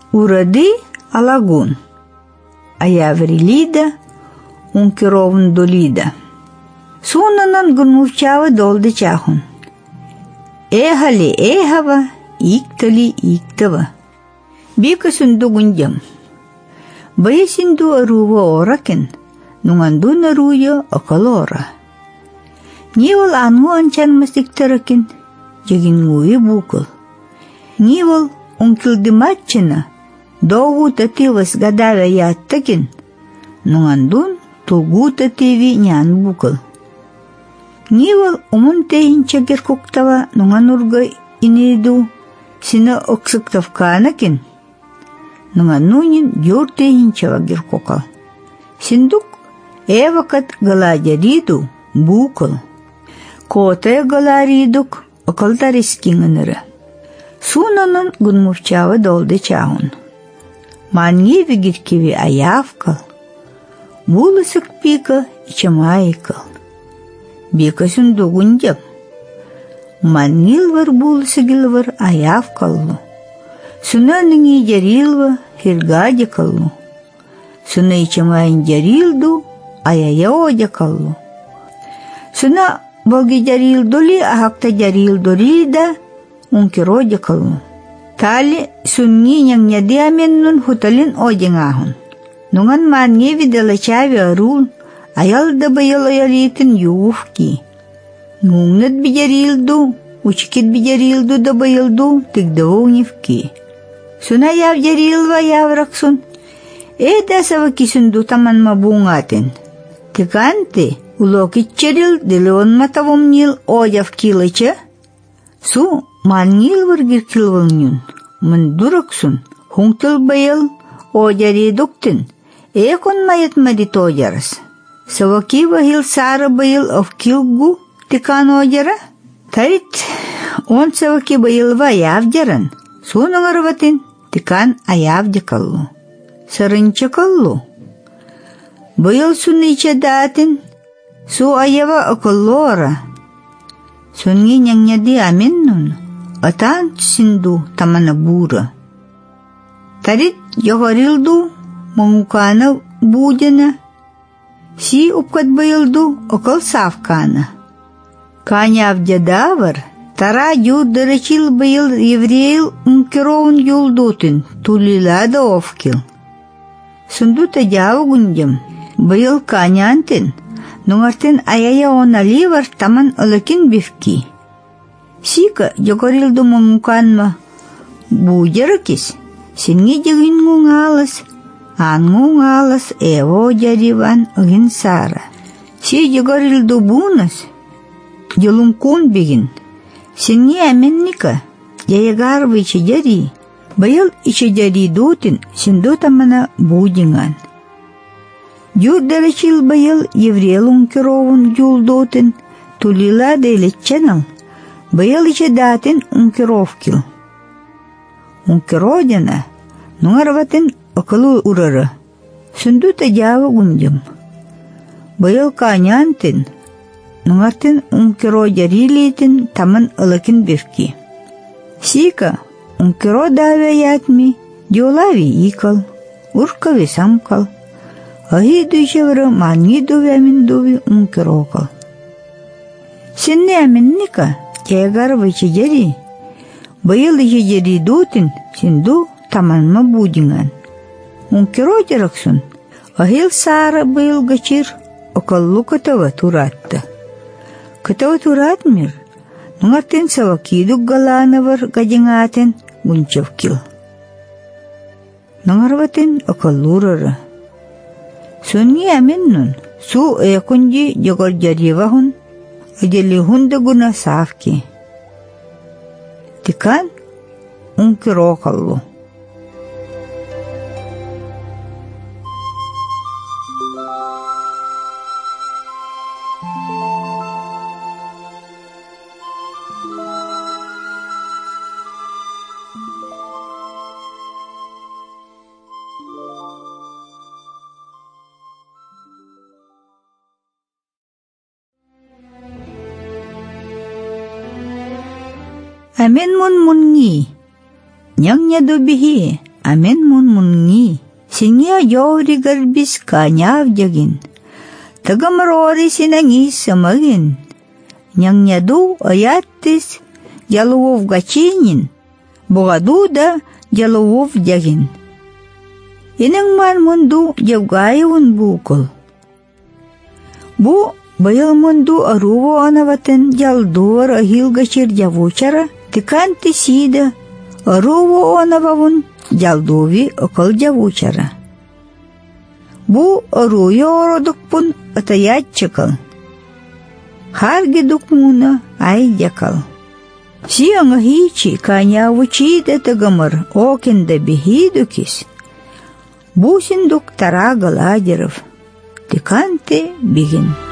Урады алагун, аяврилида, ункирован долида. Сунанан гунмувчава долды чахун. Эхали эхава, иктали иктава. Бика сунду гунджам. Бая синду арува оракин, нунганду наруя акалора. Нивал ангу анчан мастиктаракин, жагингуи букал. Нивал ункилдиматчина, долгу тативас гадава яттакин, нунгандун tulgu тативи нян букал. Нивал умун техинча геркуктава нунганурга иниду сина оксыктавканакин, нунганунин юр техинчава геркукал. Синдук эвакат галадяриду букал. Котая галаридук окалтарискингенера. Сунанан гунмувчава долды чаун. Манги вигиткиви аявкал. Булысык пика и чамайкал. Бика сунду гунджам. Мангилвар булысыгилвар аявкаллу. Суна нинги жарилва хиргадикаллу. Суна и чамайн жарилду аяяодякаллу. Суна боги жарилдули ахакта жарилдурида ункиродякаллу. Тали сунни нянядиаменнун хуталин одингахун. Нунган манги видала чави арул, аялда байал аялитин ювки. Нунгнат биjarилду, учикит биjarилду да байалду, тигдавунивки. Суна яв жарилва явраксун, эда саваки сунду таман мабунгатин. Тиканти, улокитчерил дилон матавумнил оявкилача, су мангил варгиркилвалнюн, мандураксун, хунктал байал оjarидуктин, Экон маят мадито ярас. Саваки вахил сара байил овкилгу тикан ожара. Тарит он саваки байил ваявджаран. Сунангарватин тикан аявджакаллу. Сарынчакаллу. Байил сунича датин. Су аява околлора. Сунги нянyaди аминнун. Атан синду тамана бура. Тарит йогарилду мамукана будена, си упкат байылду окол савкана. Каня авдядавар, тара юддарачил байыл еврейл ункирован юлдутин, тулилада овкил. Сундута джаву гунджам, байыл канянтин, нунгартин аяя оналивар таман олакин бифки. Сика жогорилду мамуканма буджаракис, синги жагингунгалас, ангунгалас эво жариван огинсара. Си жогорилду бунас, жолумкун бигин. Синги аменника, жаягарвы ичеджари, байыл ичеджари дутин, синду тамана будинган. Юрдарачил байыл еврейлун кировун юлдутин, тулила дейлетчанал, байыл ичедатин ункировкил. Ункиродина, нунгарватин околу урара. Сундута джава гунджам. Байыл канянтин, нунгартин ункиро жарилитин таман алакин бифки. Сика ункиро давя ятми, диолави икал, уркави самкал, ахиду ичевра манgidu вяминдуви ункирокал. Синне аминника, чаягар ичеджари, байыл ичеджари дутин, синду таманма будинган. Ункиро жараксун, ахил сара байыл гачир, окаллу катава туратта. Катава туратмир, нунгартин савакидук галанавар гадингатин гунчавкил. Нунгарватин окаллурара. Сунги аминнун, су экунji жогор жаривахун, ажали хунда гуна савки. Тикан ункиро каллу. Amin mun mungi, nyangnya do bihi, Амен мунни, синя йоригар bis каняв дягин. Тагамрори синанги самагин. Нянняду аяттис ялуов гачинин. Бугадуда ялуов дягин. Инангман мунду явгаевун букол. Бу байыл мунду аруво анаватын ялдуар ахилгачир явучара, тиканти сида аруво анававун ялдуви окол явучара. Бу аруyo ородукпун атаятчакал. Харги дукмуна айдякал. Сианга хичи канявучида тагамар окинда бихидукис. Бусиндук тарагал адеров. Тиканте бигин.